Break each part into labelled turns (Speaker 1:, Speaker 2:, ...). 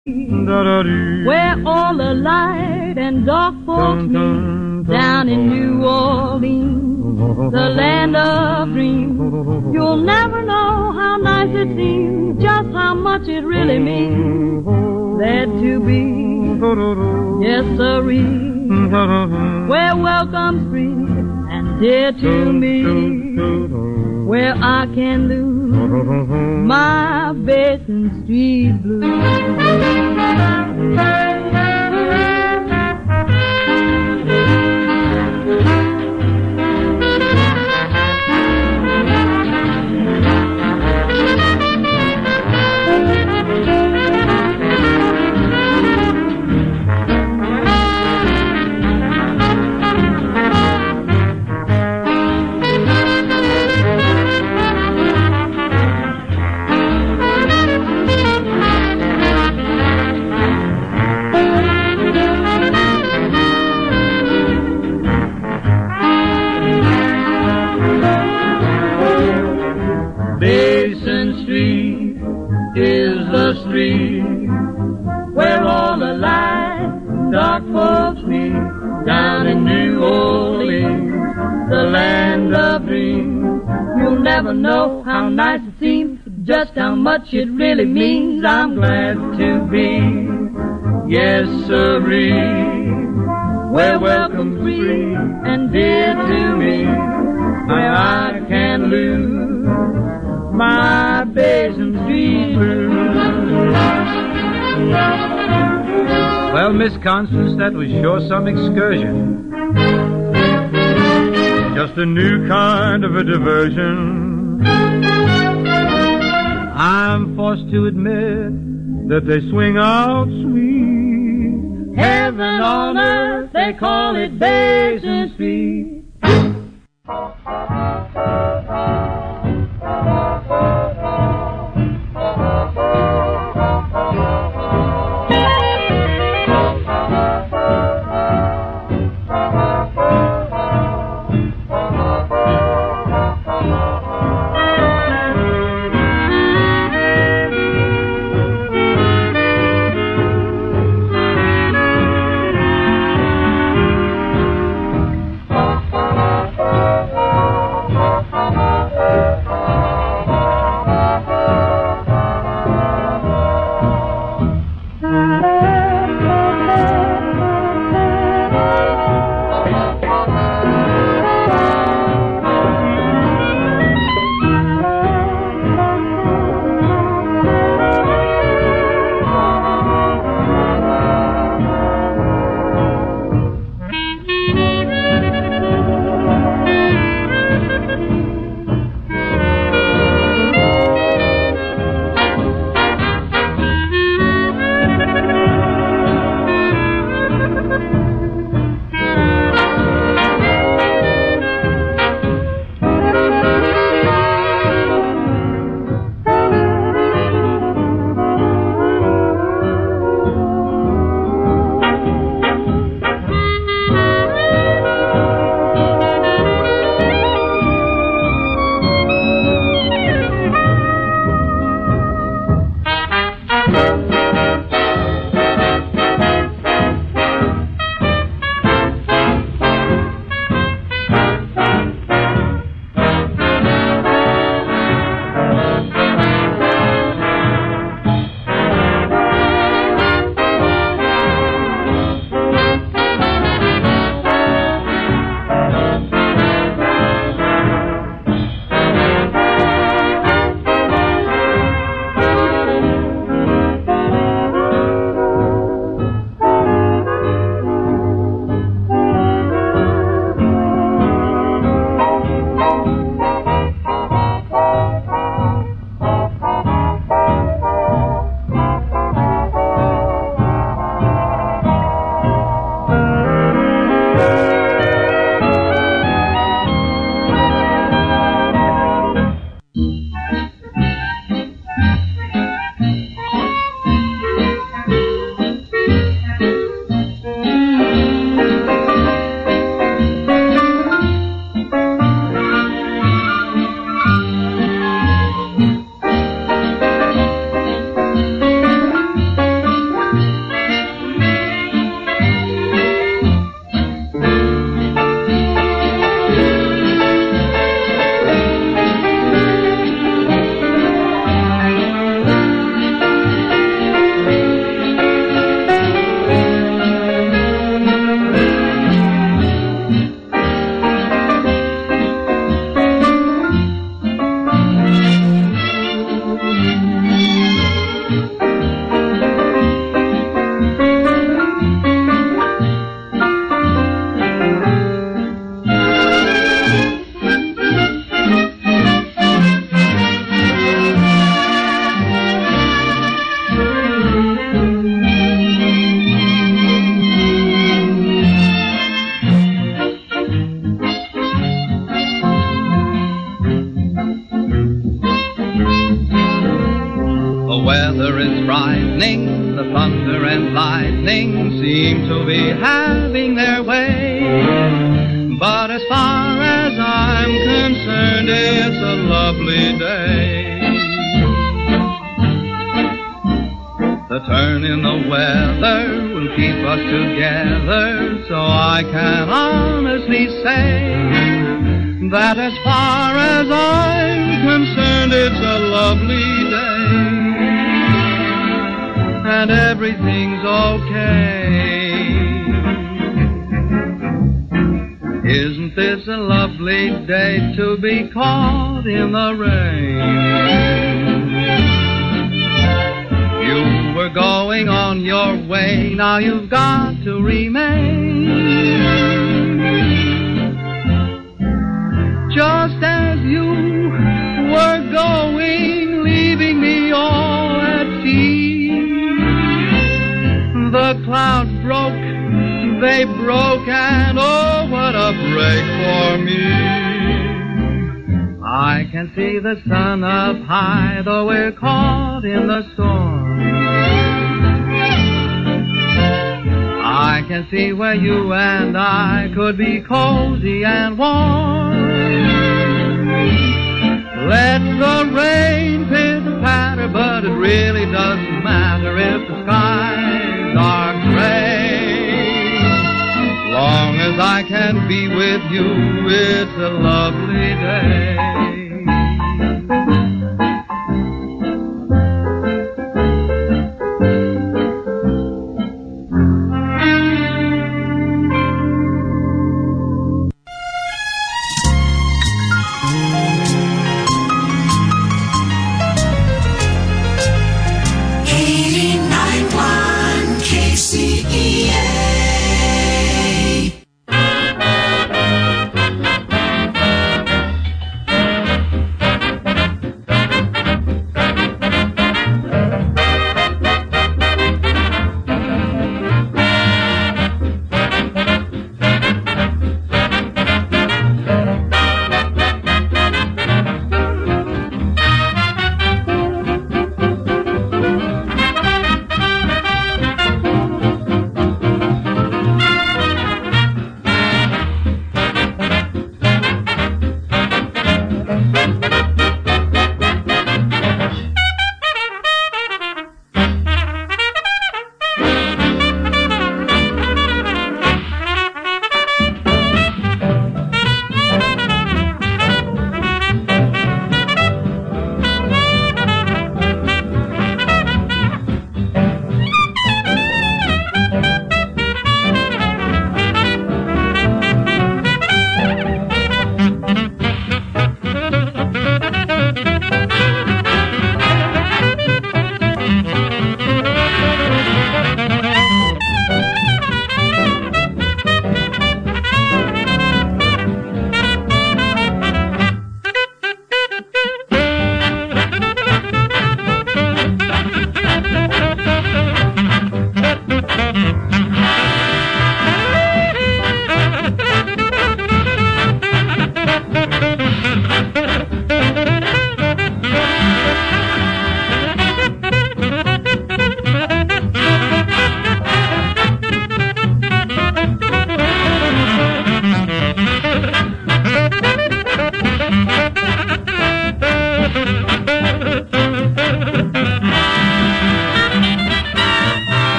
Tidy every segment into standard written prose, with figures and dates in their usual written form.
Speaker 1: where all the light and dark folks meet, down in New Orleans, the land of dreams. You'll never know how nice it seems, just how much it really means, there to be, yes sirree, where welcome's free and dear to me, where I can lose my Basin Street blues. Basin Street is the street where all the light dark folks meet, down in New Orleans, the land of dreams. You'll never know how nice it seems, just how much it really means. I'm glad to be, yes sirree, where welcome's free and dear to me, where I can lose my Basin Street blues.
Speaker 2: Well, Miss Constance, that was sure some excursion. Just a new kind of a diversion. I'm forced to admit that they swing out sweet.
Speaker 1: Heaven on earth, they call it Basin Street.
Speaker 3: thunder and lightning seem to be having their way. But as far as I'm concerned, it's a lovely day. The turn in the weather will keep us together, so I can honestly say that as far as I'm concerned, it's a lovely day. And everything's okay. Isn't this a lovely day to be caught in the rain? You were going on your way, now you've got to remain. Just as you were going, leaving me all at sea, the clouds broke, they broke, and oh, what a break for me. I can see the sun up high, though we're caught in the storm. I can see where you and I could be cozy and warm. Let the rain pitter-patter, but it really doesn't matter if the skies are gray. Long as I can be with you, it's a lovely day.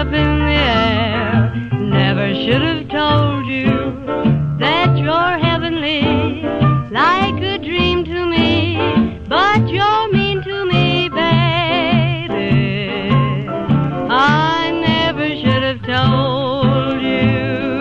Speaker 4: up in the air. Never should have told you that you're heavenly, like a dream to me, but you're mean to me, baby. I never should have told you.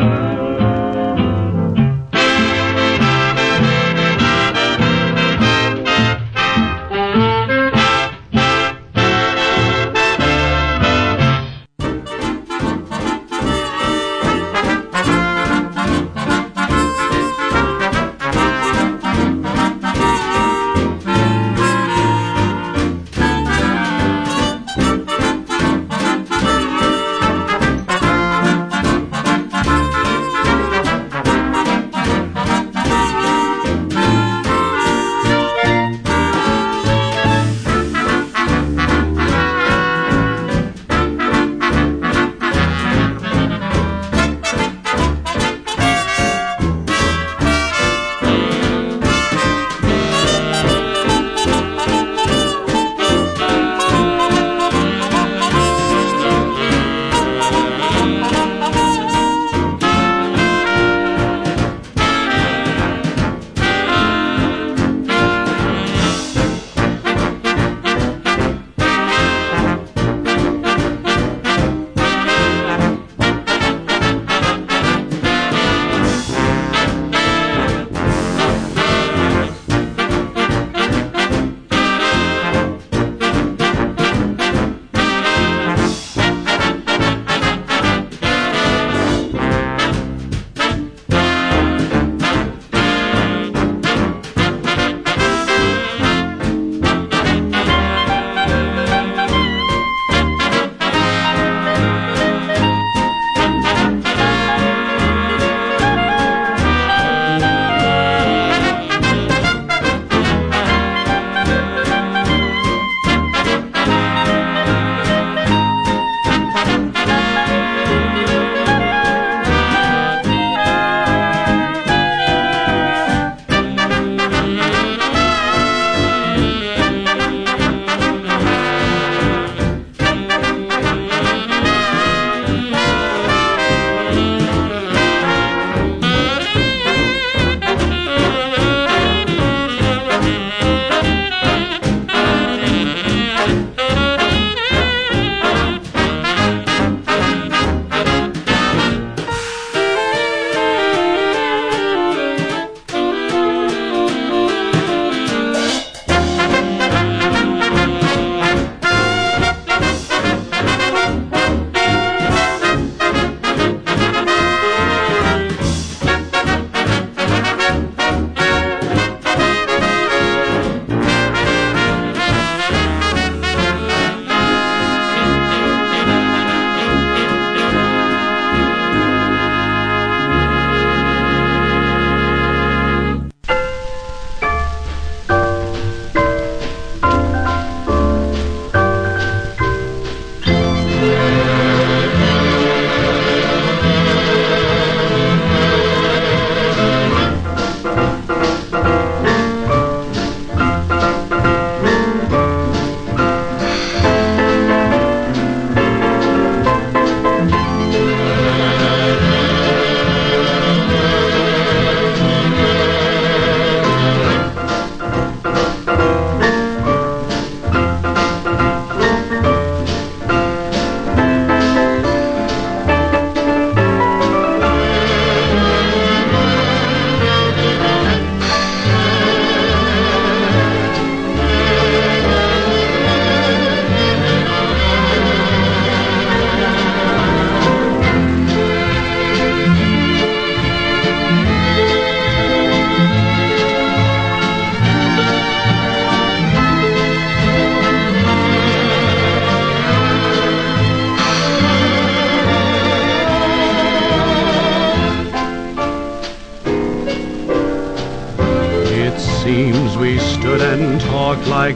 Speaker 2: seems we stood and talked like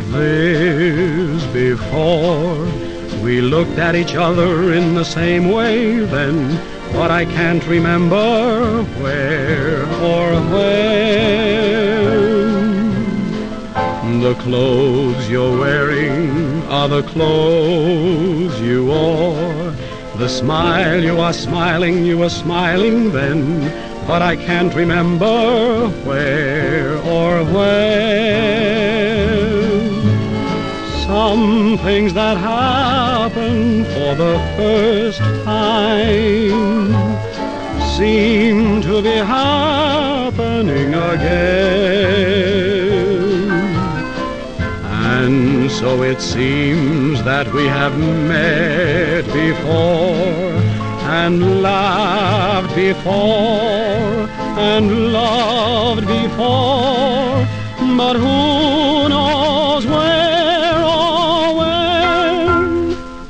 Speaker 2: this before. We looked at each other in the same way then, but I can't remember where or when. The clothes you're wearing are the clothes you wore The smile you were smiling then, but I can't remember where or when. Some things that happen for the first time seem to be happening again. And so it seems that we have met before, and laughed before, and loved before, but who knows where or when?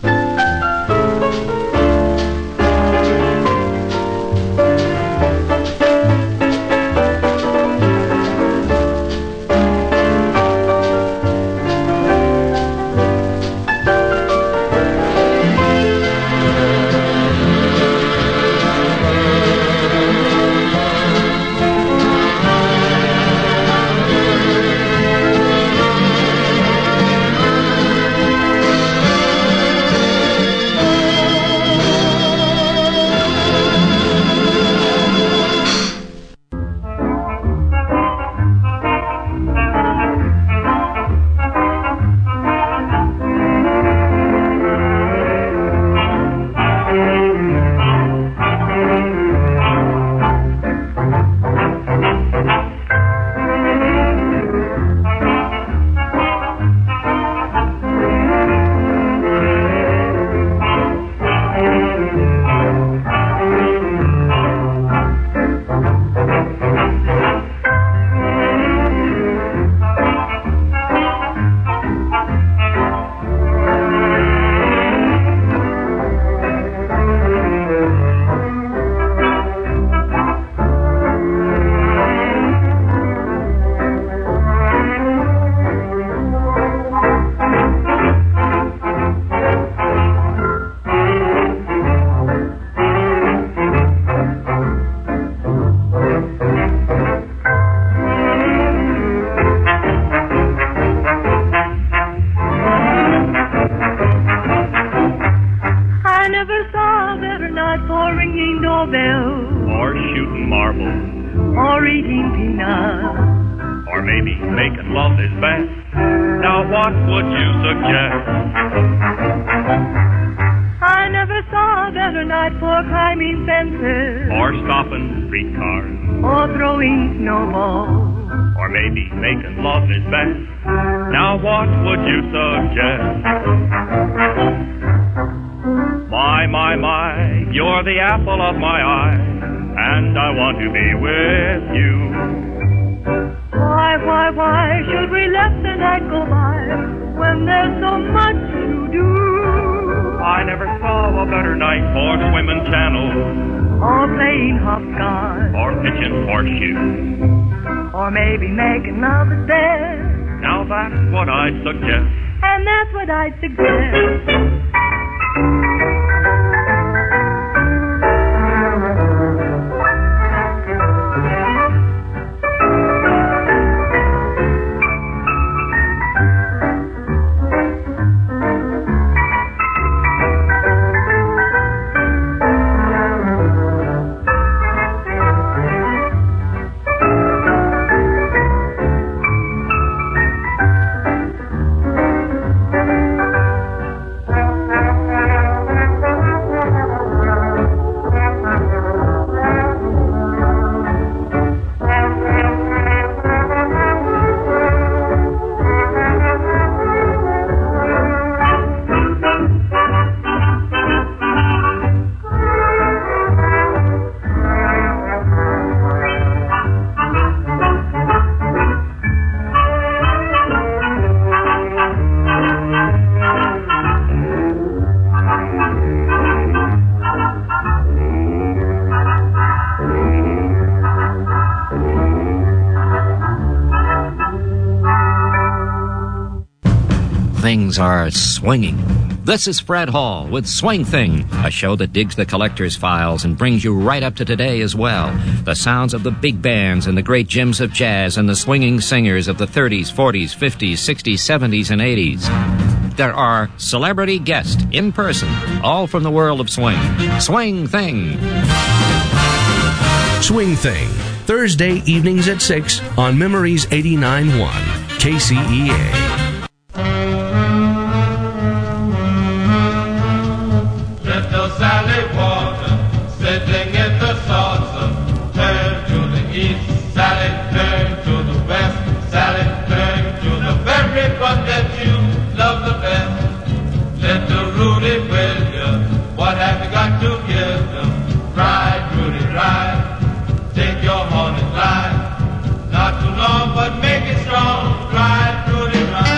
Speaker 5: Or eating peanuts.
Speaker 6: Or maybe making love is best. Now what would you suggest?
Speaker 5: I never saw a better night for climbing fences.
Speaker 6: Or stopping streetcars.
Speaker 5: Or throwing snowballs.
Speaker 6: Or maybe making love is best. Now what would you suggest? My, you're the apple of my eye, and I want to be with you.
Speaker 5: Why should we let the night go by when there's so much to do?
Speaker 6: I never saw a better night for swimming channels.
Speaker 5: Or playing hopscotch.
Speaker 6: Or pitching horseshoes.
Speaker 5: Or maybe making love is best.
Speaker 6: Now that's what I'd suggest.
Speaker 5: And that's what I'd suggest.
Speaker 7: Things are swinging. This is Fred Hall with Swing Thing, a show that digs the collector's files and brings you right up to today as well. The sounds of the big bands and the great gems of jazz and the swinging singers of the 30s, 40s, 50s, 60s, 70s, and 80s. there are celebrity guests in person, all from the world of swing. Swing Thing.
Speaker 8: Swing Thing, Thursday evenings at 6 on Memories 89.1 KCEA.
Speaker 9: Little Sally Walker, sitting in the saucer, turn to the east, Sally, turn to the west, Sally, turn to the very one that you love the best. Little Rudy Williams, what have you got to give them? Ride, Rudy, ride, take your horn and glide. Not too long, but make it strong. Ride, Rudy, ride.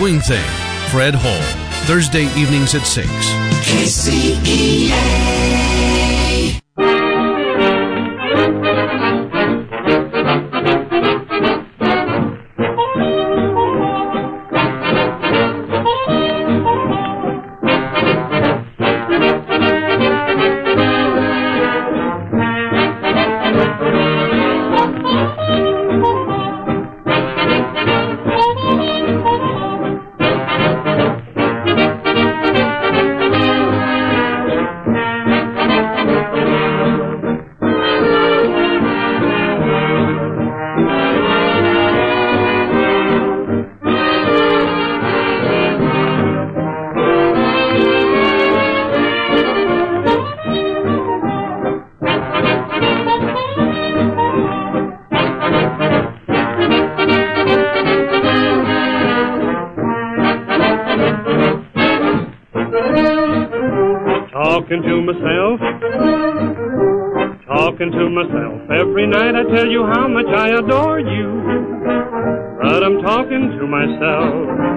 Speaker 8: Swing Thing, Fred Hall, Thursday evenings at 6.
Speaker 10: KCEA.
Speaker 2: Talking to myself every night, I tell you how much I adore you, but I'm talking to myself.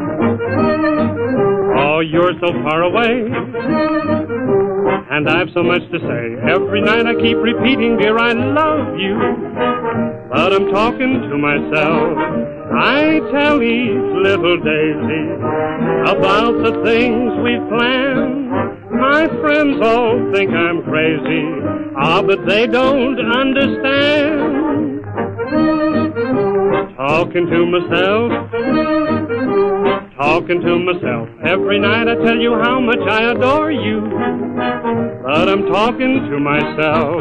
Speaker 2: Oh, you're so far away, and I've so much to say. Every night I keep repeating, dear, I love you, but I'm talking to myself. I tell each little daisy about the things we've planned. My friends all think I'm crazy, but they don't understand. Talking to myself, every night I tell you how much I adore you, but I'm talking to myself.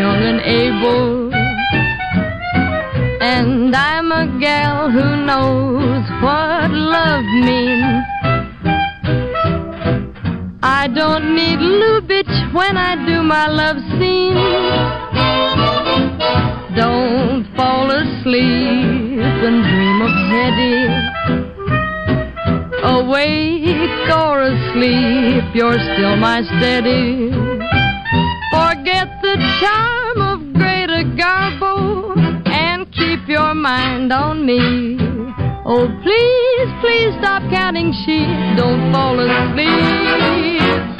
Speaker 4: young and able. And I'm a gal who knows what love means. I don't need Lubitsch when I do my love scene. Don't fall asleep and dream of Hetty. Awake or asleep, you're still my steady. Forget the charm of Greta Garbo and keep your mind on me. Oh, please, please stop counting sheep. Don't fall asleep.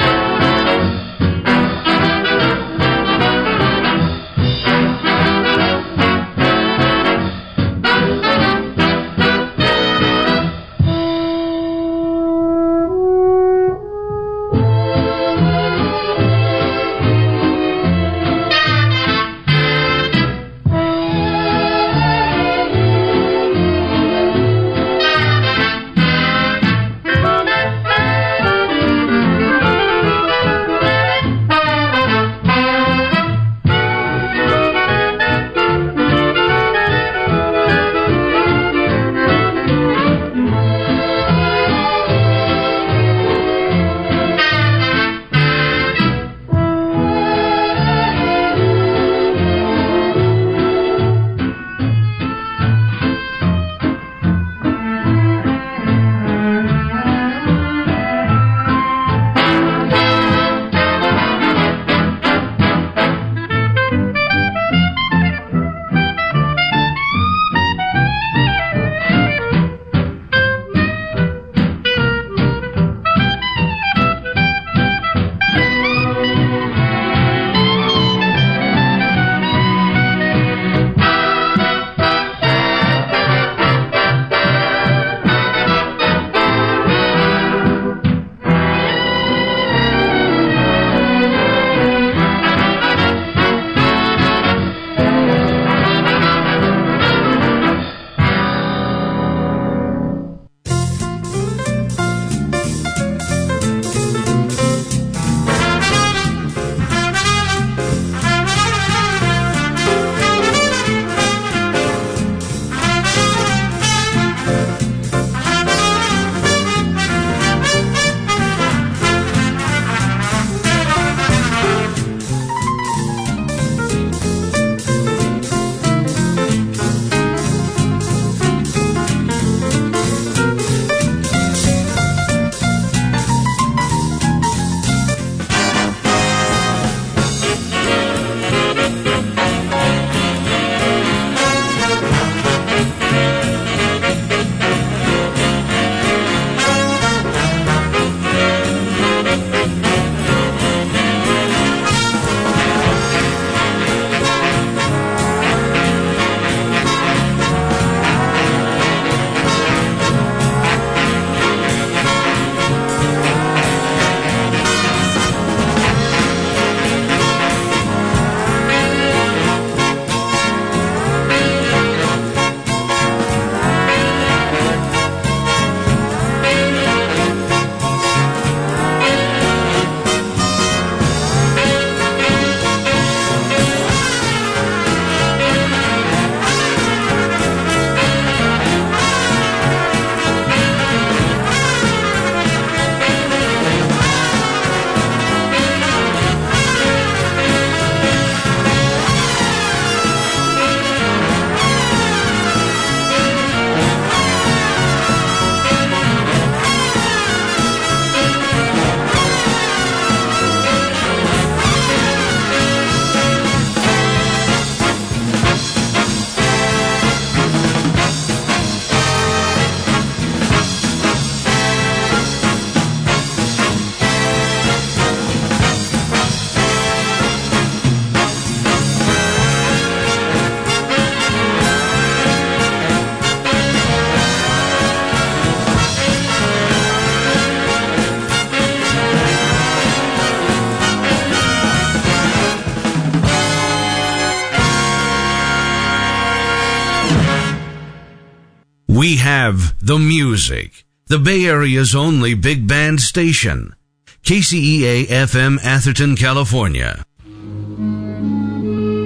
Speaker 8: We have the music, the Bay Area's only big band station. KCEA FM, Atherton, California.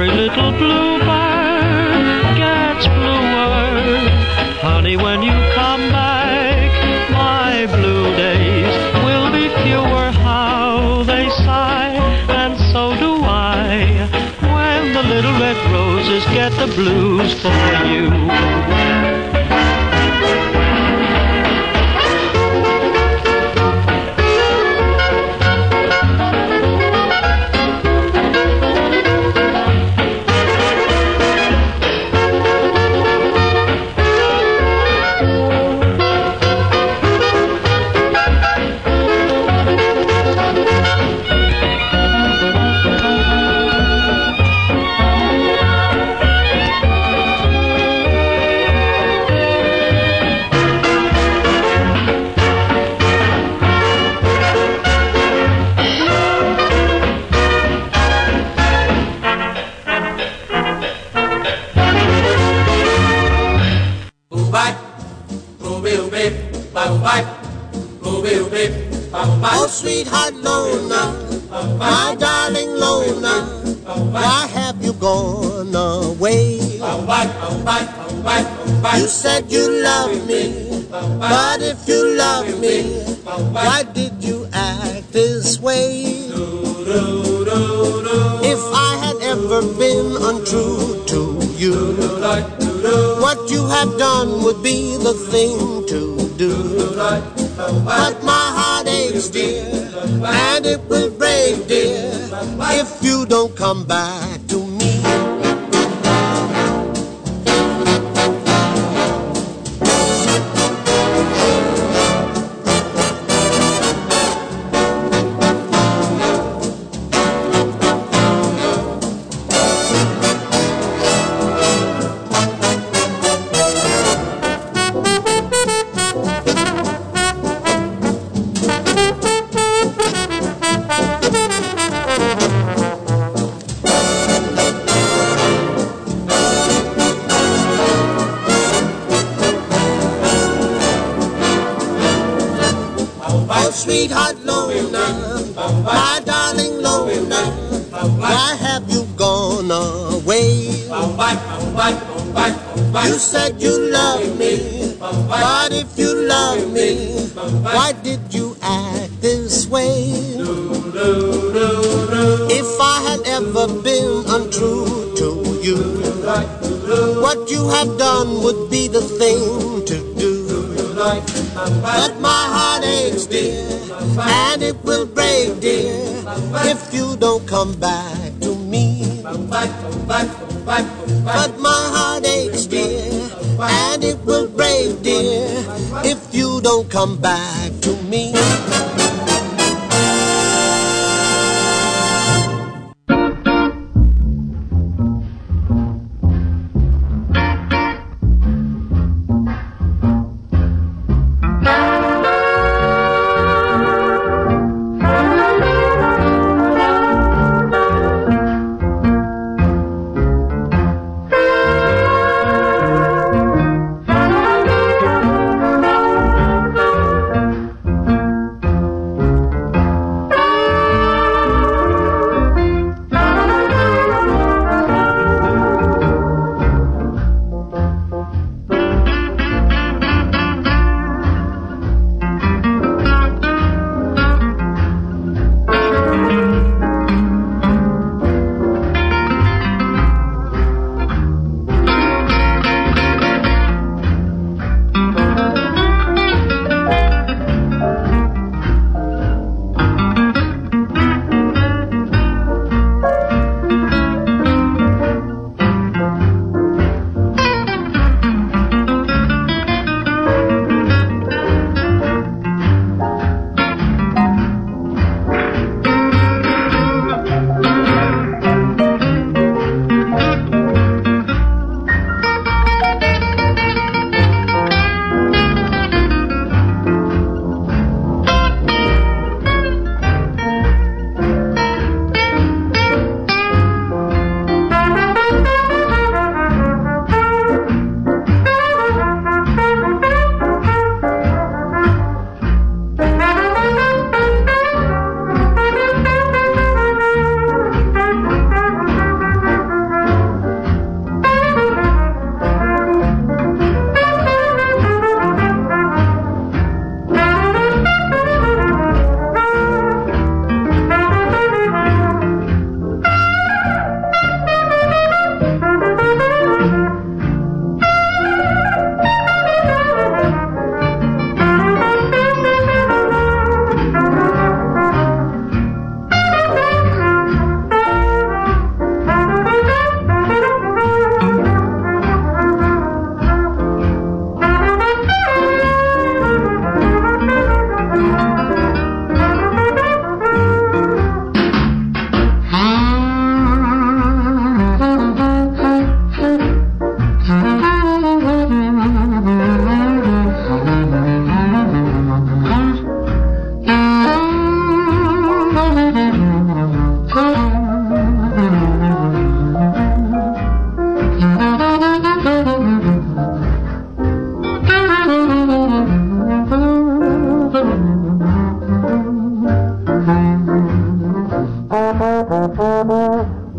Speaker 10: every little bluebird gets bluer. Honey, when you come back, my blue days will be fewer. How they sigh, and so do I, when the little red roses get the blues for you.
Speaker 11: Oh, sweetheart Lona, my darling Lona, why have you gone away? You said you loved me, but if you love me, why did you act this way? If I had ever been untrue to you, what you have done would be the thing to do. But my heart aches, dear, and it will break, dear, if you don't come back to me. Sweetheart Lona, my darling Lona, why have you gone away? You said you loved me, but if you love me, why did you act this way? If I had ever been untrue to you, what you have done would be the thing to do. But my heart aches, dear, and it will break, dear, if you don't come back to me. But my heart aches, dear, and it will break, dear, if you don't come back to me.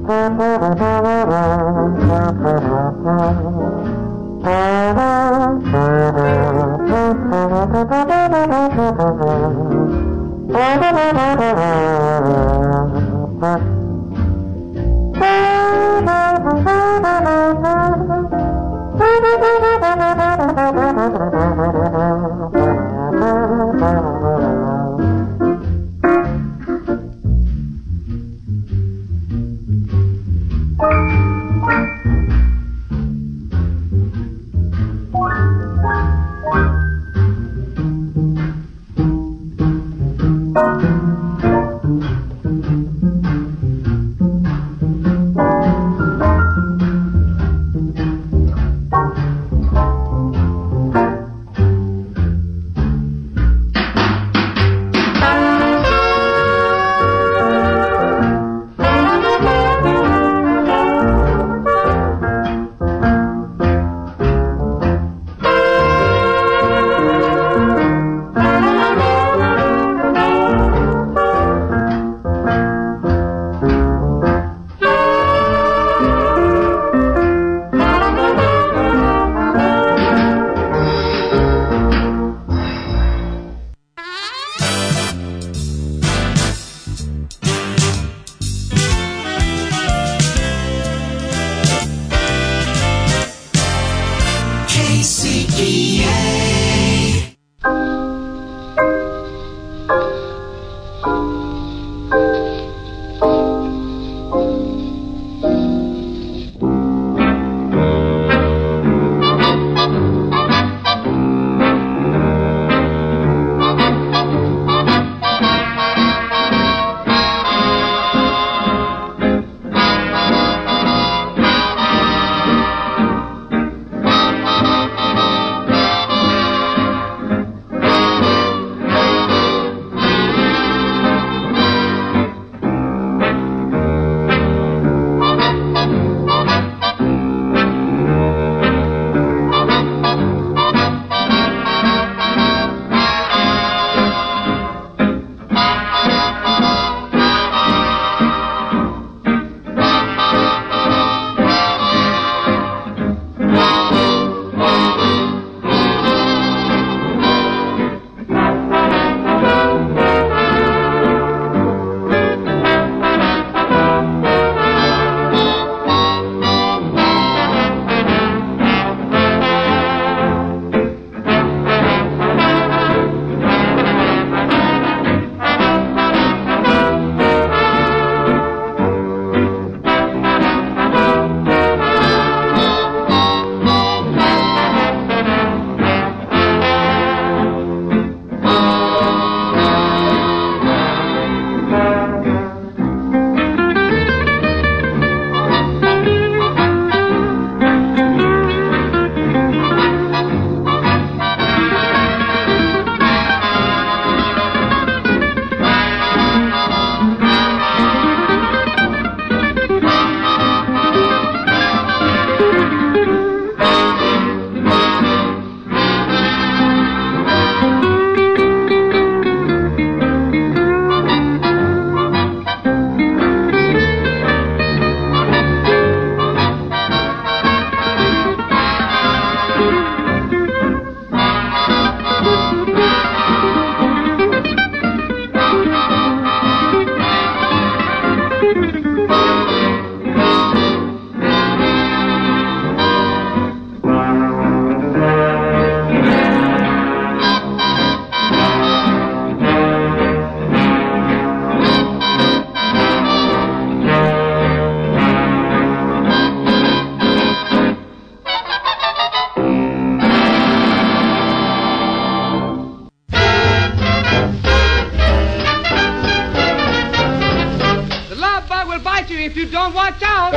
Speaker 12: if you don't watch out.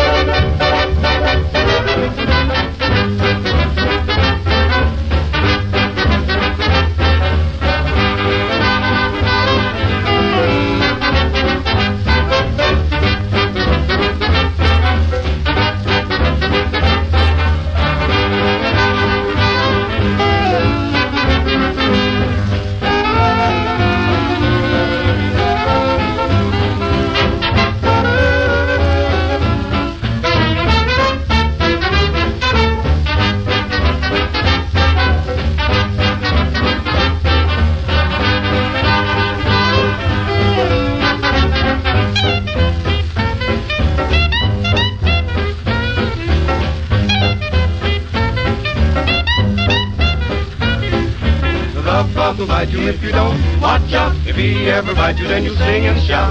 Speaker 12: bug will bite you if you don't watch out. If he ever bites you, then you sing and shout.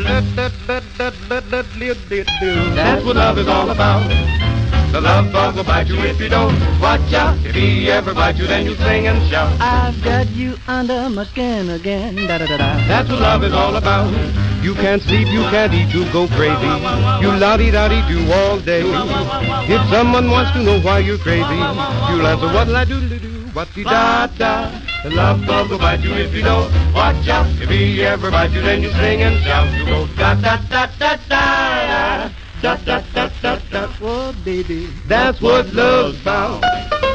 Speaker 12: That's what love is all about. The love bug will bite you if you don't watch out. If he ever bites you, then you sing and shout.
Speaker 13: I've got you under my skin again. Da da da da.
Speaker 12: That's what love is all about. You can't sleep, you can't eat, you go crazy. You la-di-da-di-do all day. If someone wants to know why you're crazy, you'll answer, what'll I do-do-do, what-de-da-da. The love bug will bite you if you don't watch out. If he ever bites you, then you sing and shout. You go da-da-da-da-da-da. Da-da-da-da-da.
Speaker 13: Oh, baby,
Speaker 12: that's what love's about.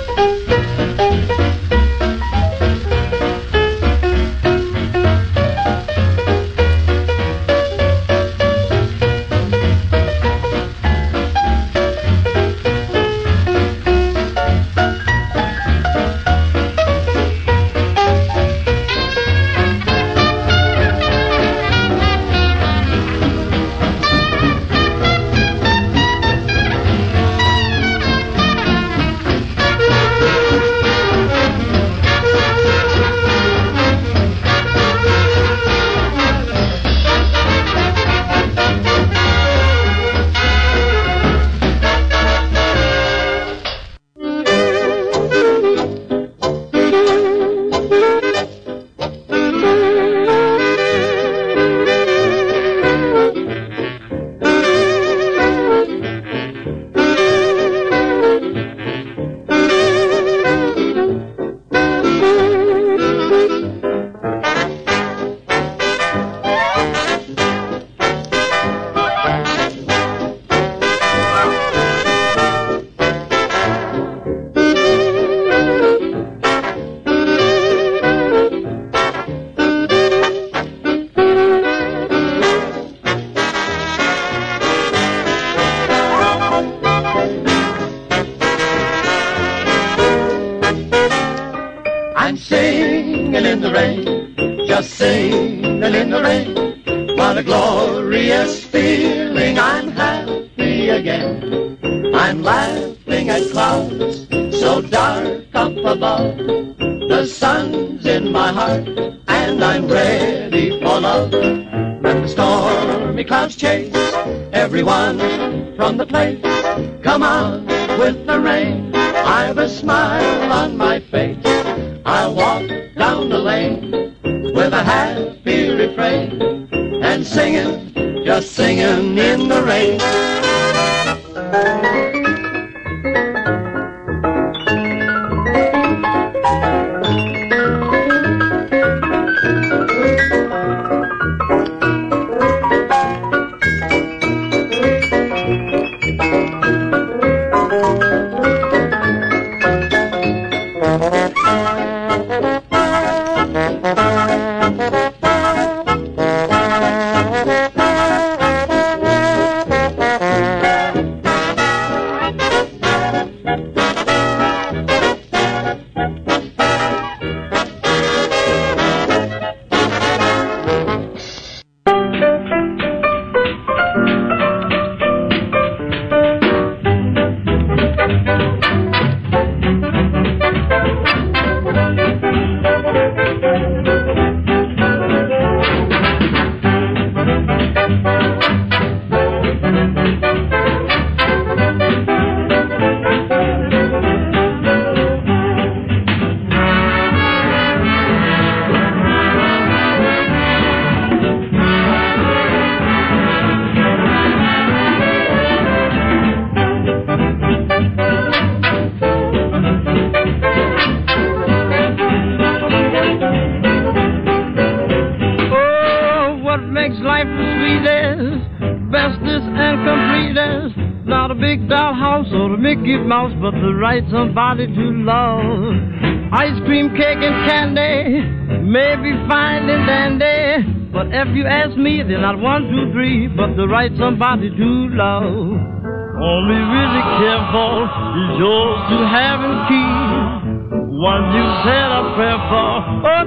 Speaker 14: Mouse, but the right somebody to love. Ice cream, cake, and candy may be fine and dandy, but if you ask me, they're not 1, 2, 3, but the right somebody to love. Only really careful is yours to have and keep. One you said a prayer for. Oh,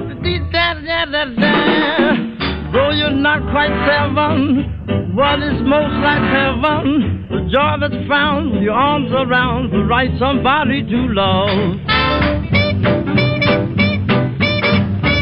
Speaker 14: though you're not quite 7, what is most like heaven? The joy that's found with your arms around the right somebody to love.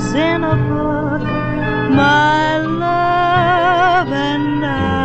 Speaker 15: peaches in a book, my love and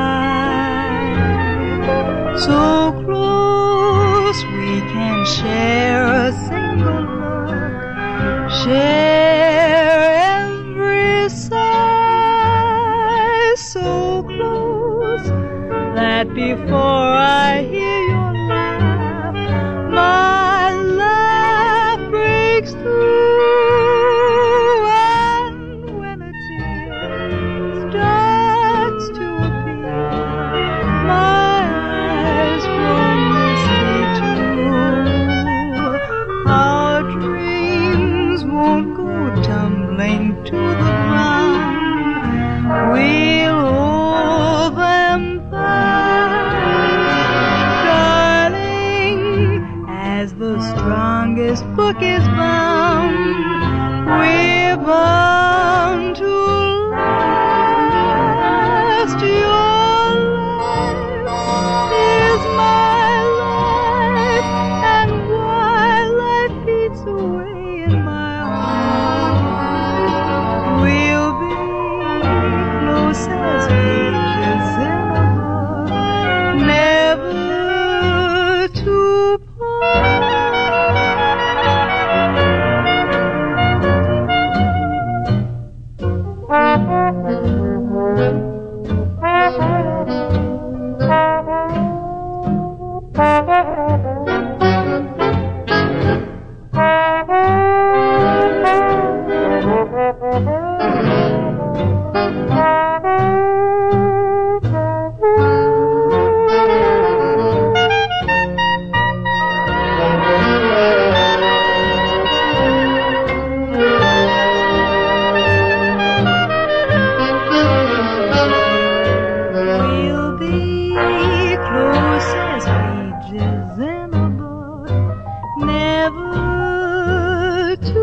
Speaker 15: I. So close we can share a single look, share every sigh. So close that before I hear your laugh, my laugh breaks through. And when a tear starts to appear, my eyes grow misty too. Our dreams won't go tumbling to the ground. We'll hold them fast, darling, as the strongest book is bound. We're bound to last. Your life is my life, and while life beats away in my heart, we'll be close as pages in a book, never to part. We'll be close as pages in a book, never to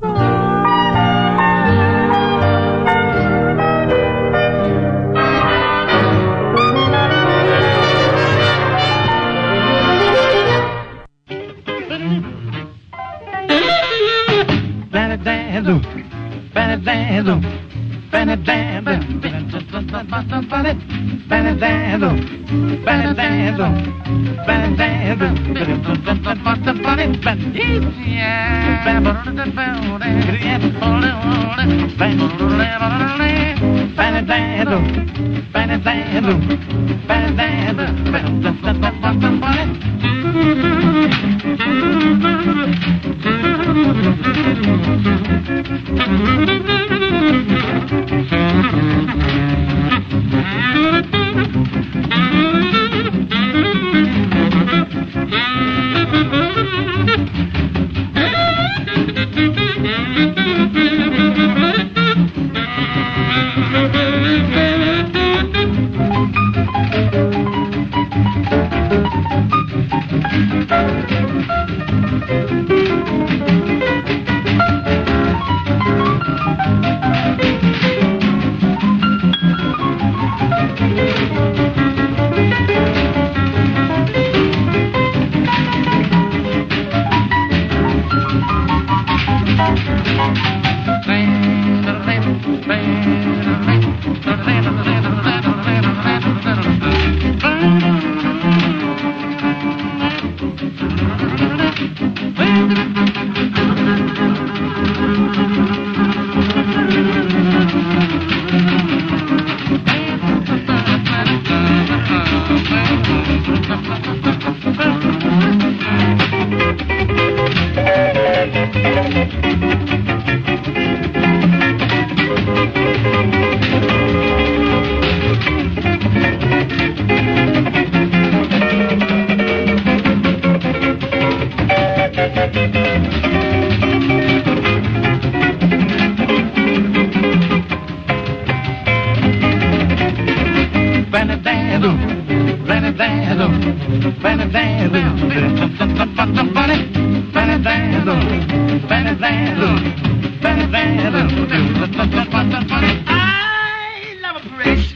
Speaker 15: I love a parade.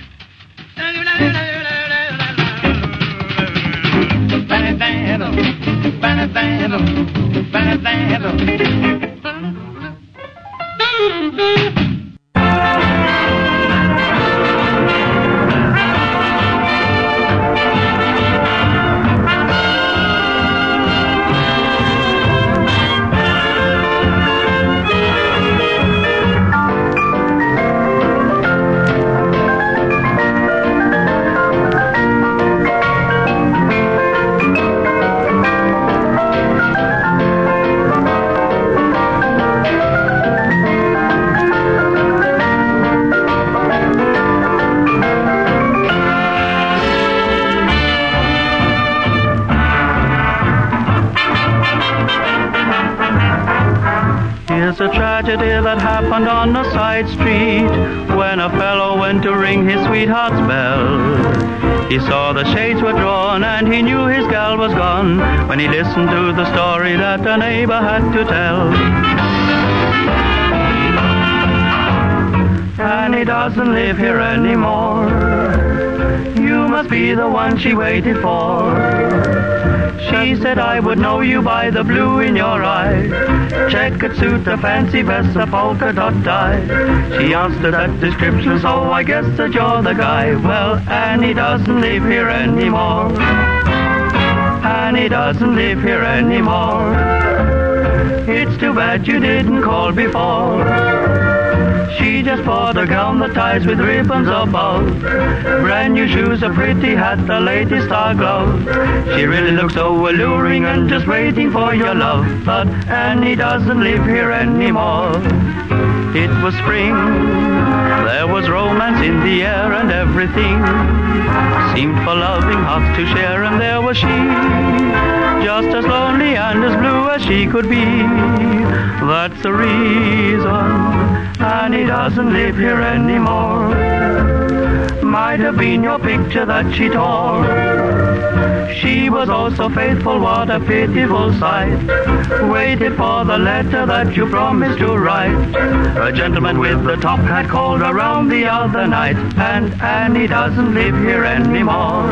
Speaker 10: Here's a tragedy that happened on a side street when a fellow went to ring his sweetheart's bell. He saw the shades were drawn and he knew his gal was gone when he listened to the story that a neighbor had to tell. And he doesn't live here anymore. You must be the one she waited for. She said I would know you by the blue in your eye. Checkered suit, a fancy vest, a polka dot tie. She answered that description, so I guess that you're the guy. Well, Annie doesn't live here anymore. Annie doesn't live here anymore. It's too bad you didn't call before. She just bought a gown that ties with ribbons above. Brand new shoes, a pretty hat, the latest star glove. She really looks so alluring and just waiting for your love. But Annie doesn't live here anymore. It was spring, there was romance in the air and everything seemed for loving hearts to share. And there was she, just as lonely and as blue as she could be. That's the reason Annie doesn't live here anymore. Might have been your picture that she tore. She was oh so faithful, what a pitiful sight. Waited for the letter that you promised to write. A gentleman with the top hat called around the other night. And Annie doesn't live here anymore.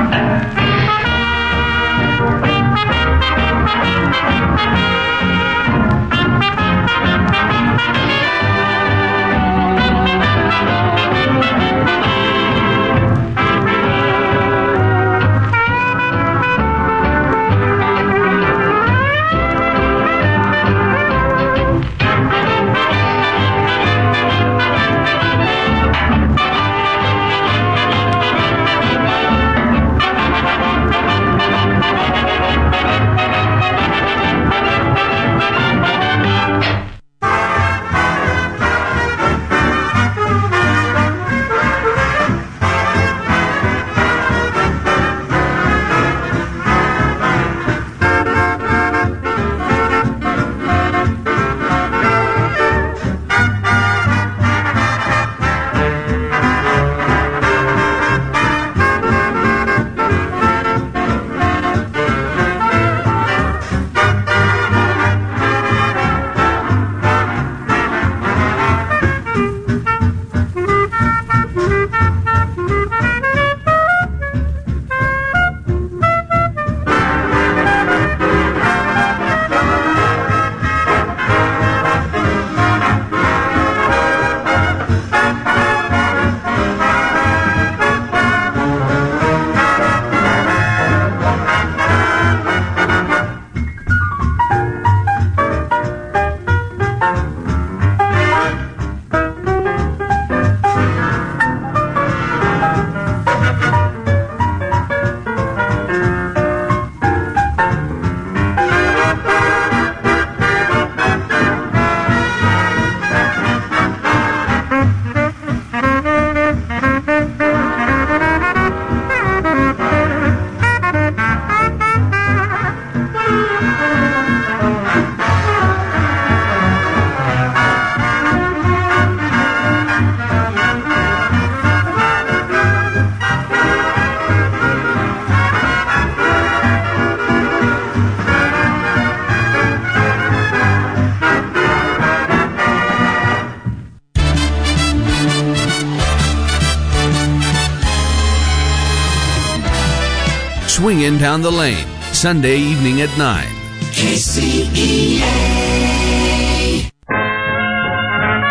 Speaker 8: Swingin' Down the Lane, Sunday evening at 9.
Speaker 16: KCEA.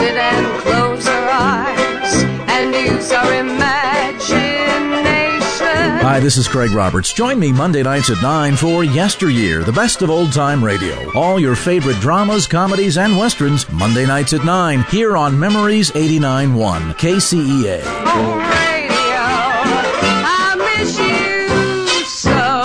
Speaker 16: sit and close our eyes and use our imagination.
Speaker 17: Hi, this is Craig Roberts. Join me Monday nights at 9 for Yesteryear, the best of old-time radio. All your favorite dramas, comedies, and westerns, Monday nights at 9, here on Memories 89.1 KCEA.
Speaker 16: Oh, radio, I miss you so.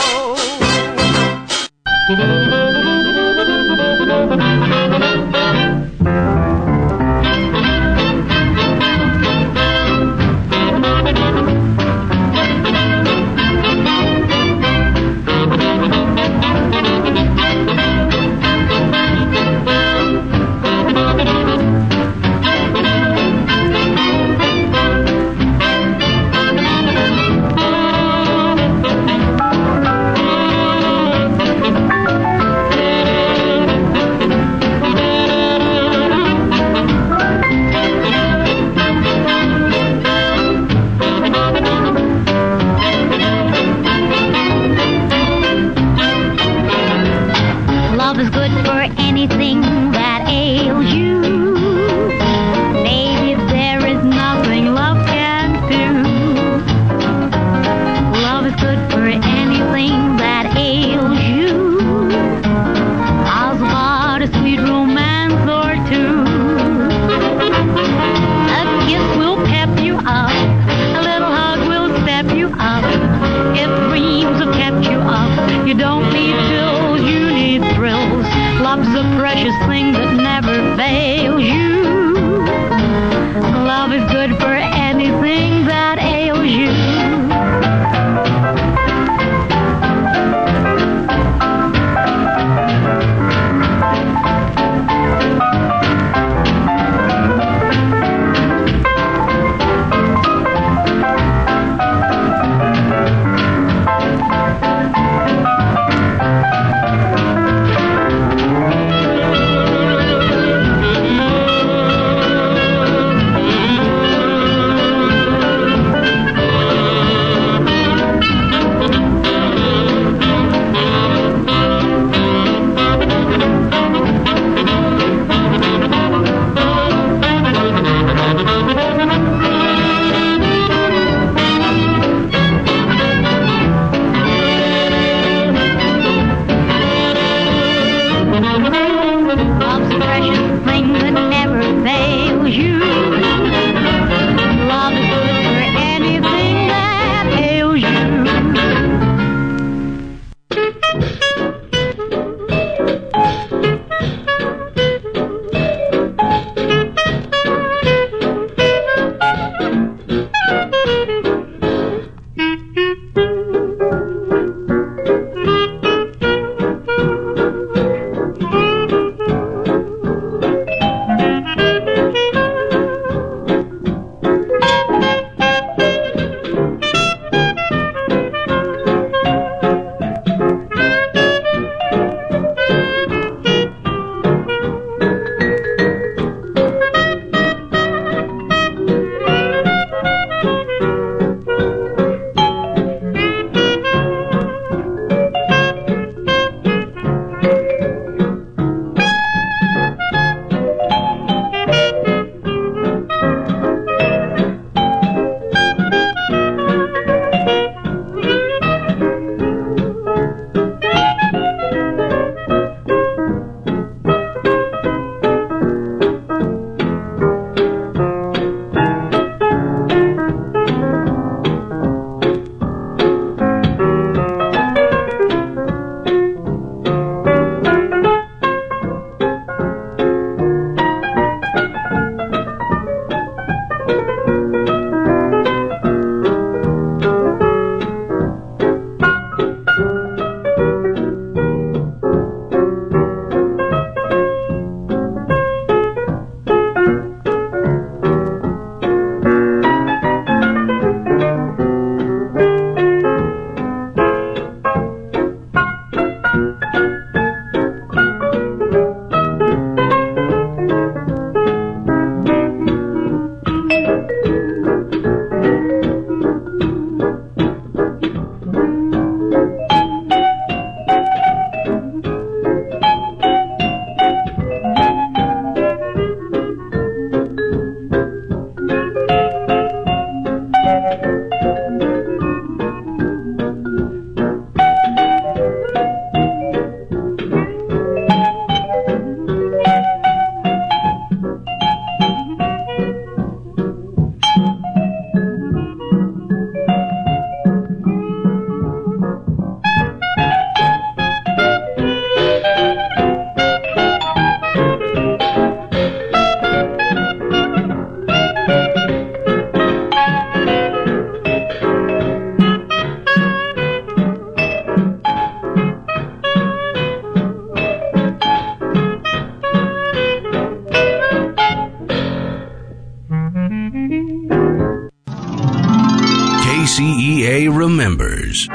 Speaker 8: RCA remembers.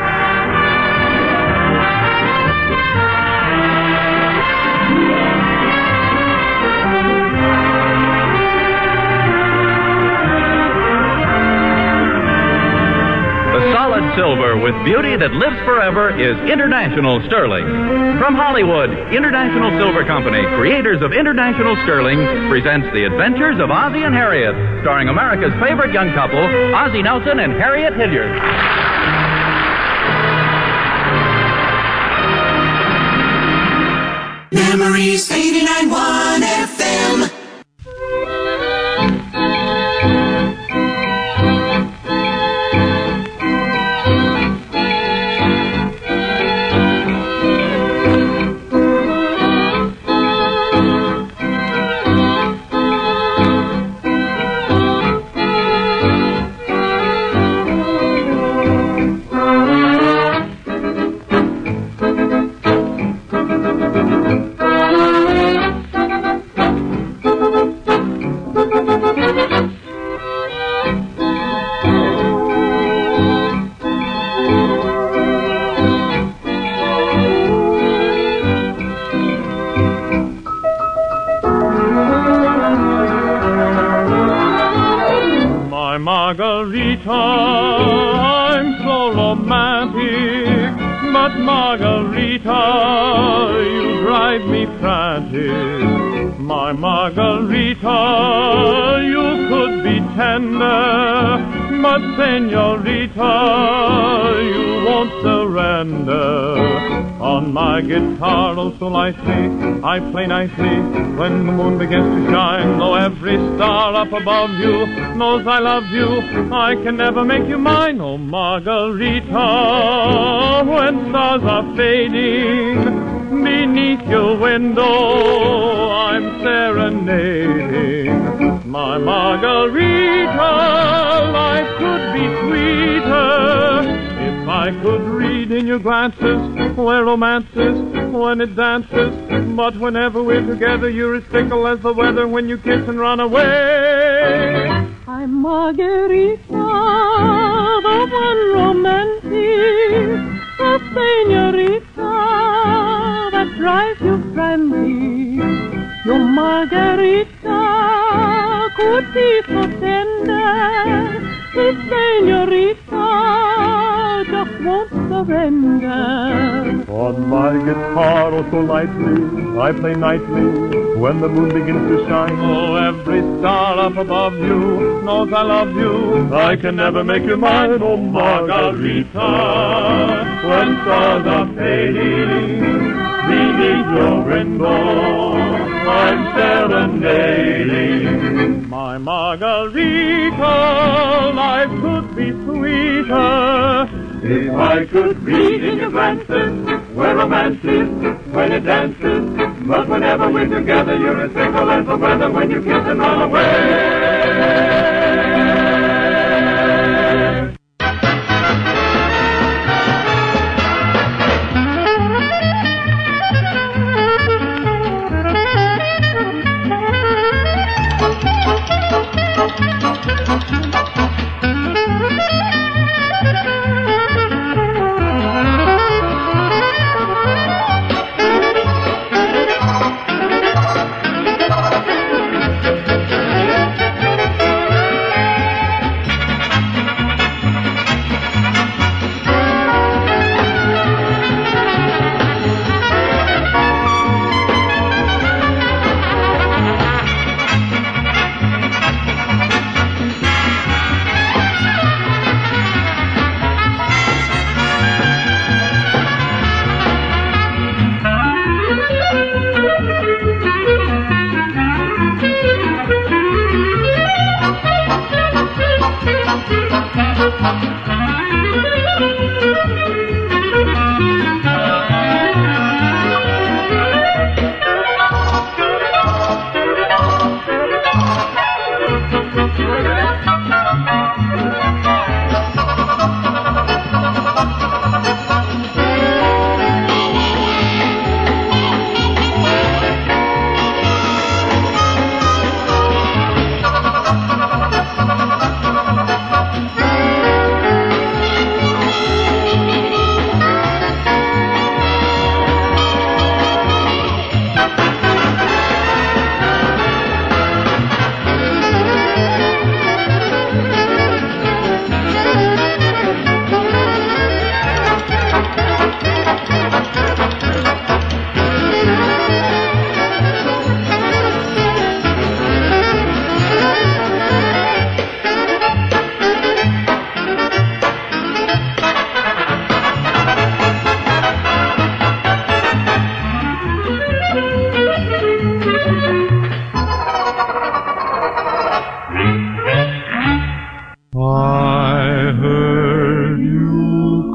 Speaker 18: Silver with beauty that lives forever is International Sterling. From Hollywood, International Silver Company, creators of International Sterling, presents The Adventures of Ozzie and Harriet, starring America's favorite young couple, Ozzie Nelson and Harriet Hilliard.
Speaker 19: Memories 89.1 FM.
Speaker 20: Margarita, I'm so romantic, but Margarita, you drive me frantic. My Margarita, you could be tender, but senorita, you won't surrender. On my guitar, oh so lightly, I play nicely when the moon begins to shine. Though every star up above you knows I love you, I can never make you mine. Oh Margarita, when stars are fading beneath your window, I'm serenading. My Margarita, life could be sweeter if I could read in your glances where romance is when it dances. But whenever we're together, you're as fickle as the weather when you kiss and run away.
Speaker 15: I'm Margarita, the one romantic, the senorita that drives you frantic. Your Margarita could be so tender, the senorita just won't surrender.
Speaker 20: On my guitar, oh so lightly, I play nightly when the moon begins to shine. Oh, every star up above you knows I love you, I can never make you mine. Oh Margarita, when stars are fading beneath your window, I'm serenading. My Margarita, life could be sweeter if I could read in your glances where romance is when it dances. But whenever we're together, you're as fickle as the weather when you kiss and run away.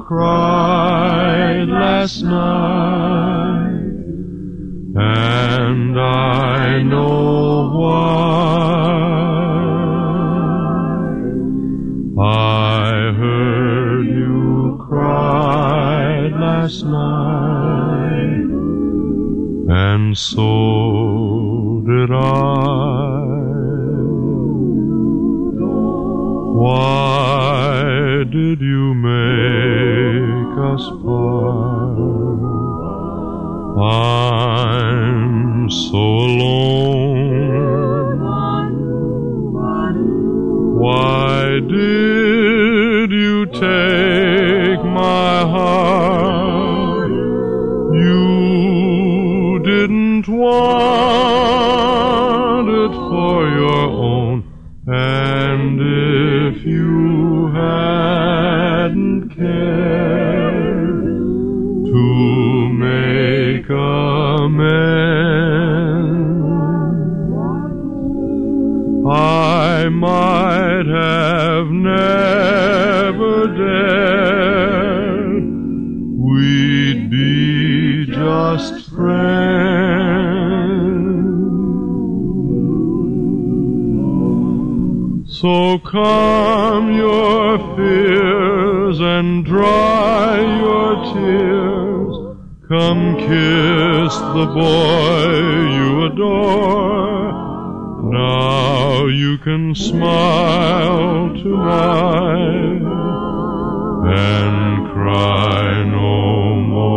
Speaker 2: cried last night, and I know why. I heard you cry last night, and so did I. Why did you make us part? I'm so alone. Why did you take my heart? You didn't want it for your own, and if you hadn't cared to make amends, I might have never dared. We'd be just friends. So calm your fears and dry your tears. Come kiss the boy you adore. Now you can smile tonight and cry no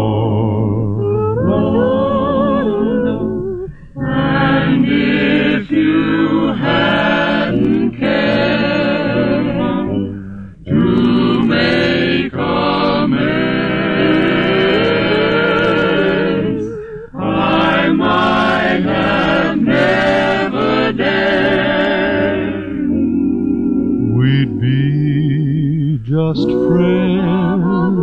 Speaker 2: more. And if you hadn't cared to make amends, I might have never dared. We'd be just friends.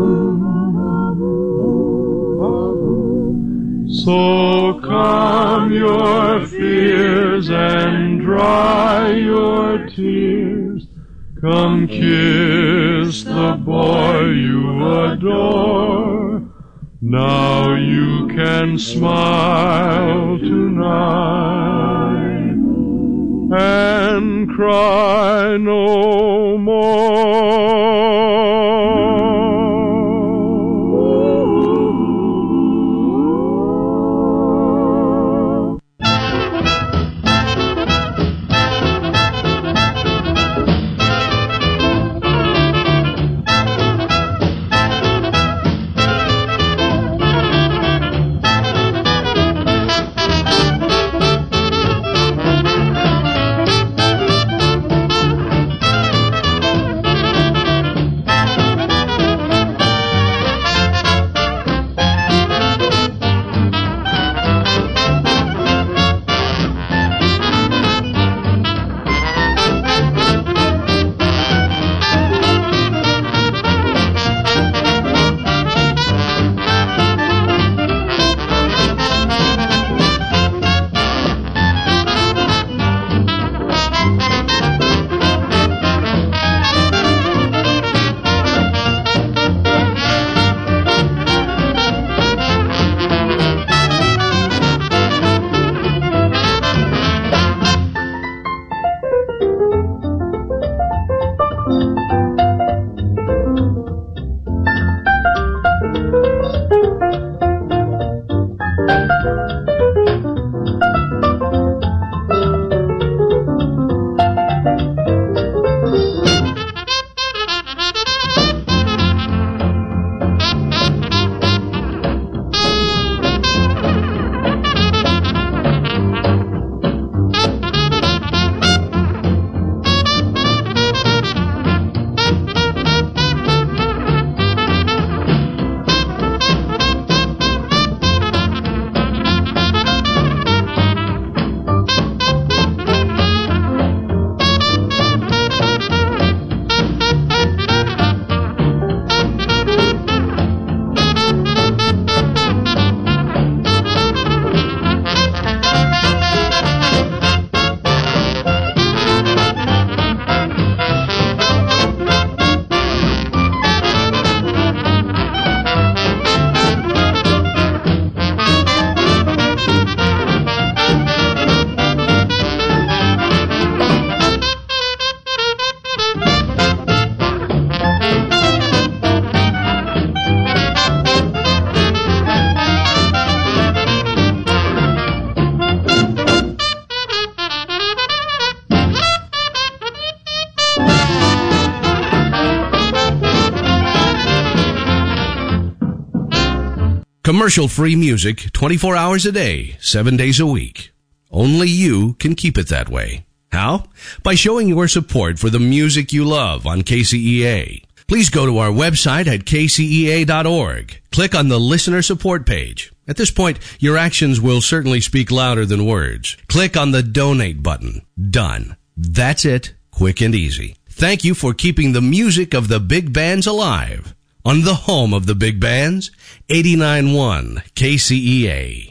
Speaker 2: So calm your fears and dry your tears. Come kiss the boy you adore. Now you can smile tonight and cry no more.
Speaker 8: Commercial-free music 24 hours a day, 7 days a week. Only you can keep it that way. How? By showing your support for the music you love on KCEA. Please go to our website at kcea.org. Click on the Listener Support page. At this point, your actions will certainly speak louder than words. Click on the Donate button. Done. That's it. Quick and easy. Thank you for keeping the music of the big bands alive. On the home of the big bands, 89.1 KCEA.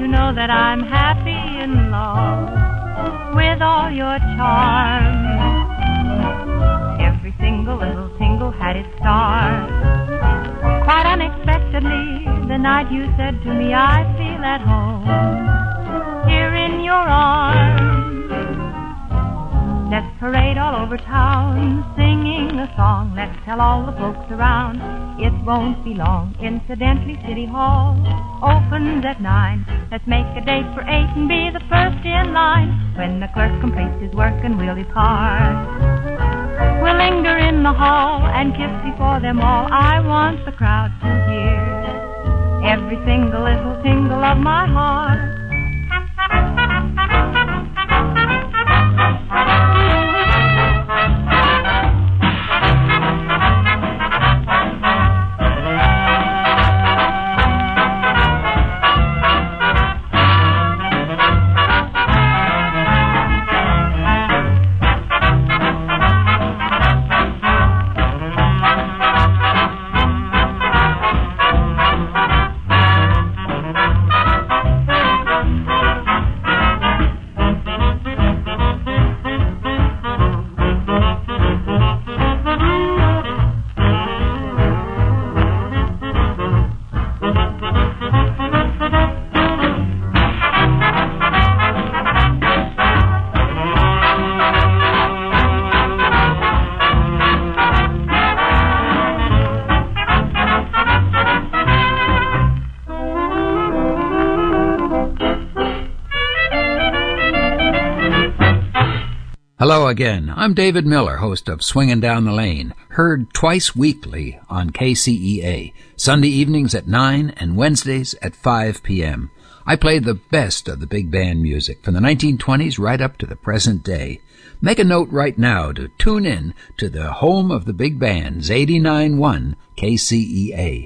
Speaker 4: to know that I'm happy in love with all your charms. Every single little tingle had its start. Quite unexpectedly, the night you said to me, I feel at home here in your arms. Let's parade all over town, singing a song. Let's tell all the folks around. It won't be long. Incidentally, City Hall opens at 9. Let's make a date for 8 and be the first in line. When the clerk completes his work and we'll depart, we'll linger in the hall and kiss before them all. I want the crowd to hear every single little tingle of my heart.
Speaker 21: Hello again. I'm David Miller, host of Swingin' Down the Lane, heard twice weekly on KCEA, Sunday evenings at 9 and Wednesdays at 5 p.m. I play the best of the big band music from the 1920s right up to the present day. Make a note right now to tune in to the home of the big bands, 89.1 KCEA.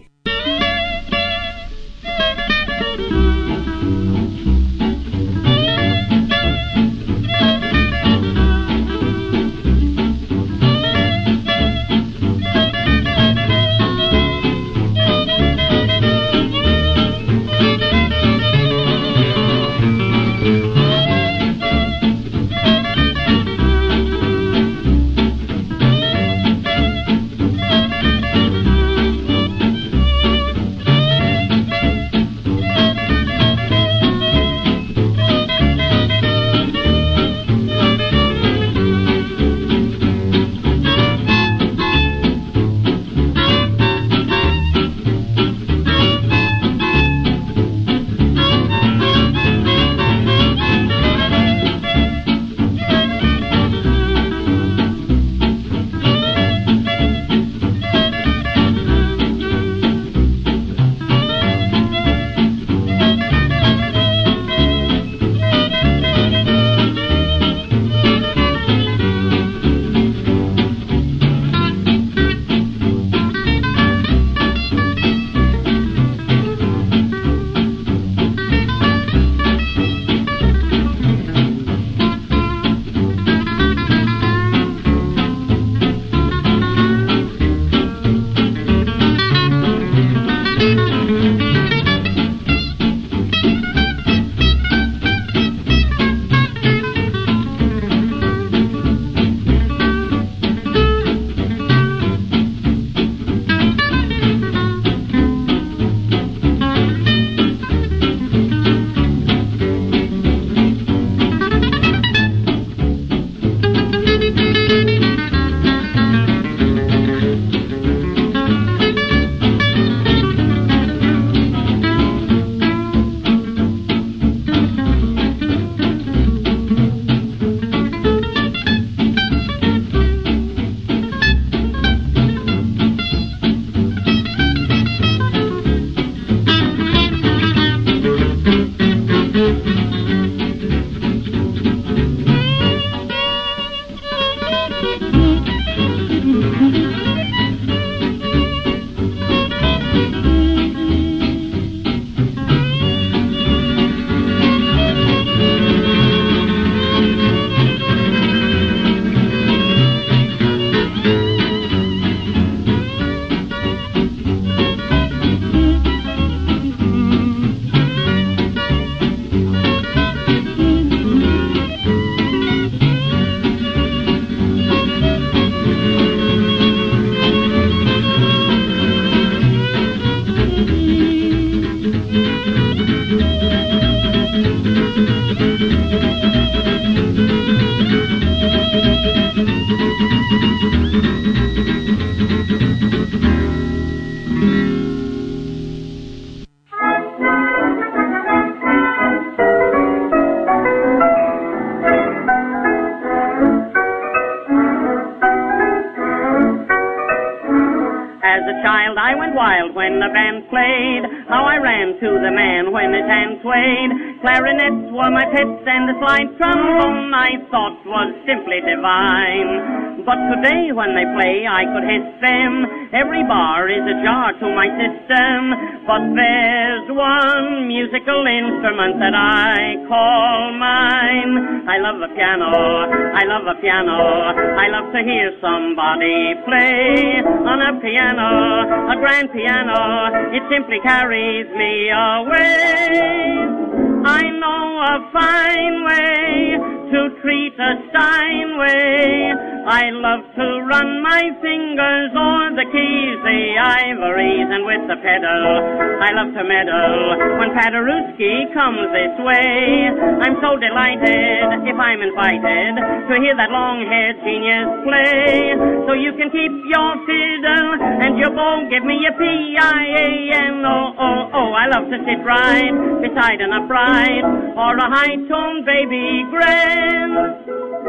Speaker 1: when the band played, how I ran to the man when his hand swayed. Clarinets were my pets and the slide trombone I thought was simply divine. But today when they play I could hiss them. Every bar is a jar to my system. But there's one musical instrument that I call mine. I love a piano, I love a piano. I love to hear somebody play on a piano, a grand piano. It simply carries me away. I know a fine way to treat a Steinway. I love to run my fingers on the keys, the ivories, and with the pedal I love to meddle. When Paderewski comes this way, I'm so delighted if I'm invited to hear that long-haired genius play. So you can keep your fiddle and your bow, give me a piano. Oh, I love to sit right beside an upright or a high-toned baby grand.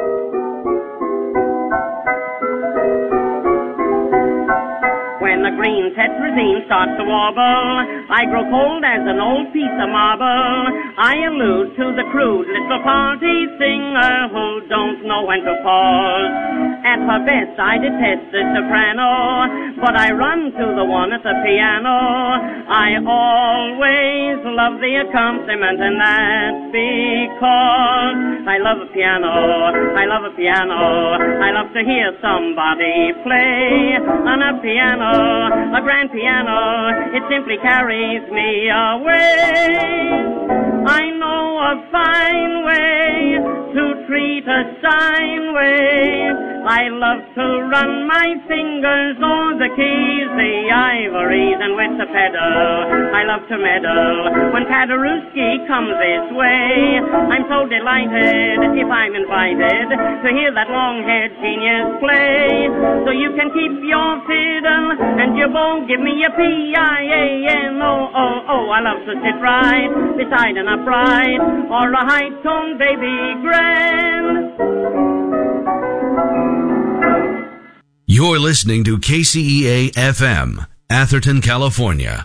Speaker 1: When the green tetrazzine starts to wobble, I grow cold as an old piece of marble. I allude to the crude little party singer who don't know when to pause. At her best, I detest the soprano, but I run to the one at the piano. I always love the accompaniment, and that's because I love a piano. I love a piano. I love to hear somebody play on a piano, a grand piano. It simply carries me away. I know a fine way to treat a Steinway. I love to run my fingers on the keys, the ivories, and with the pedal I love to meddle. When Paderewski comes this way, I'm so delighted if I'm invited to hear that long-haired genius play. So you can keep your fiddle and your bow, give me a piano. Oh, I love to sit right beside an upright or a high-toned baby grand.
Speaker 8: You're listening to KCEA FM, Atherton, California.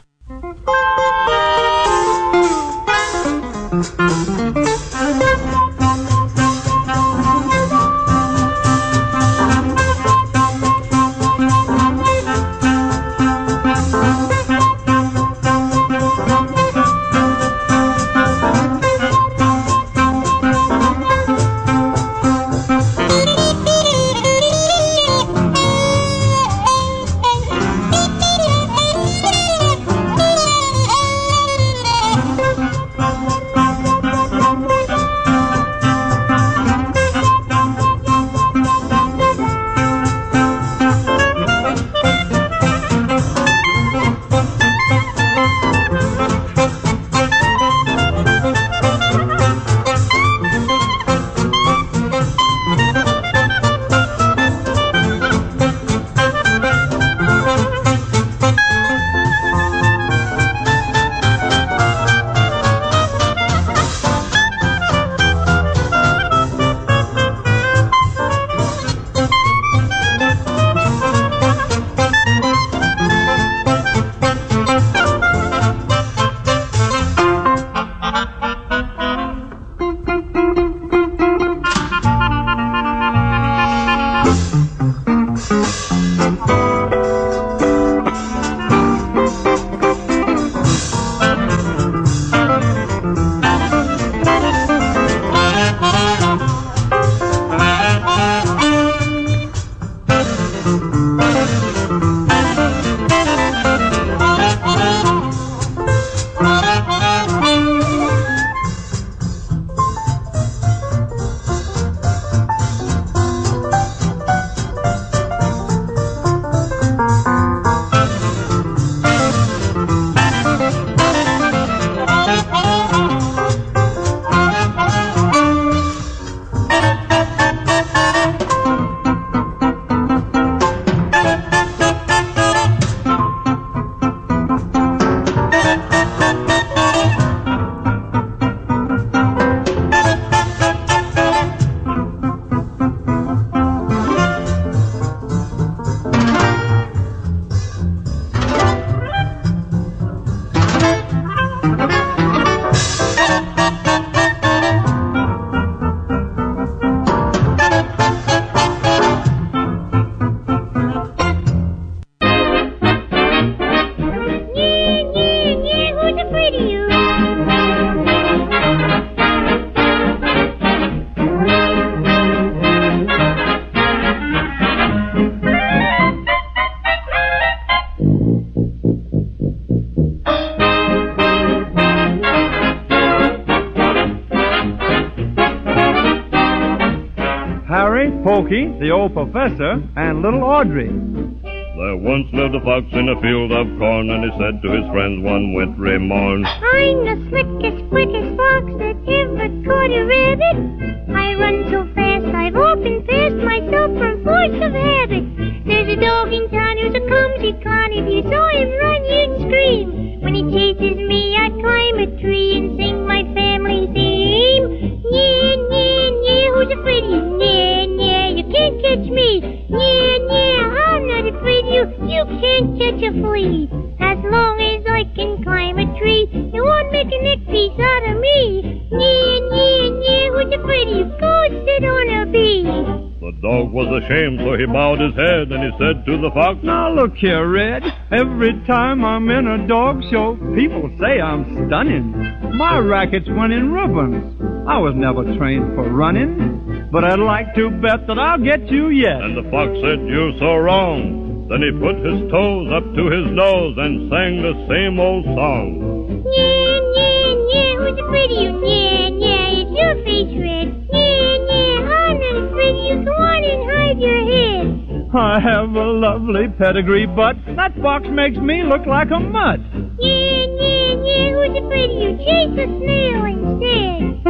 Speaker 3: Pokey, the old professor, and little Audrey.
Speaker 6: There once lived a fox in a field of corn, and he said to his friends one wintry morn,
Speaker 22: I'm the slickest, quickest fox that ever caught a rabbit. I run so fast, I've often passed myself from force of habit. There's a dog in town who's a clumsy clown. If you saw him run, you'd scream. When he chases me, I climb a tree and sing my family theme. Yeah, yeah, yeah, who's afraid of you? Yeah, yeah, you can't catch me. Yeah, yeah, I'm not afraid of you. You can't catch a flea. As long as I can climb a tree, you won't make a neck piece out of me. Yeah, yeah, yeah, who's afraid of you? Go sit on a bee.
Speaker 6: The dog was ashamed, so he bowed his head, and he said to the fox,
Speaker 3: Now look here, Red. Every time I'm in a dog show, people say I'm stunning. My rackets went in ribbons. I was never trained for running, but I'd like to bet that I'll get you yet.
Speaker 6: And the fox said, You're so wrong. Then he put his toes up to his nose and sang the same old song.
Speaker 22: Yeah, yeah, yeah, who's afraid of you? Yeah, yeah, it's your face, Red. Yeah, yeah, I'm not afraid of you. Go on and hide your head.
Speaker 3: I have a lovely pedigree, but that fox makes me look like a mutt.
Speaker 22: Yeah, yeah, yeah, who's afraid of you? Chase a snail instead.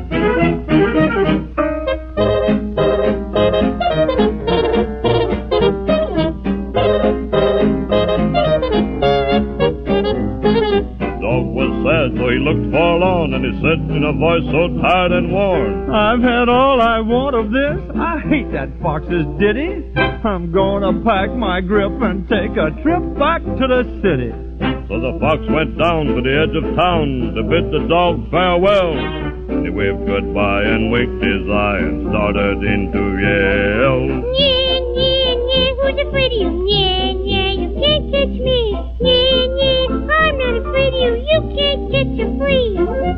Speaker 6: So he looked forlorn, and he said in a voice so tired and worn,
Speaker 3: I've had all I want of this. I hate that fox's ditty. I'm gonna pack my grip and take a trip back to the city.
Speaker 6: So the fox went down to the edge of town to bid the dog farewell. He waved goodbye and winked his eye and started in to yell.
Speaker 22: Yeah, yeah, yeah, who's afraid of you? Yeah, yeah, you can't catch me. Yeah, yeah, I'm not afraid of you. You can't catch a flea.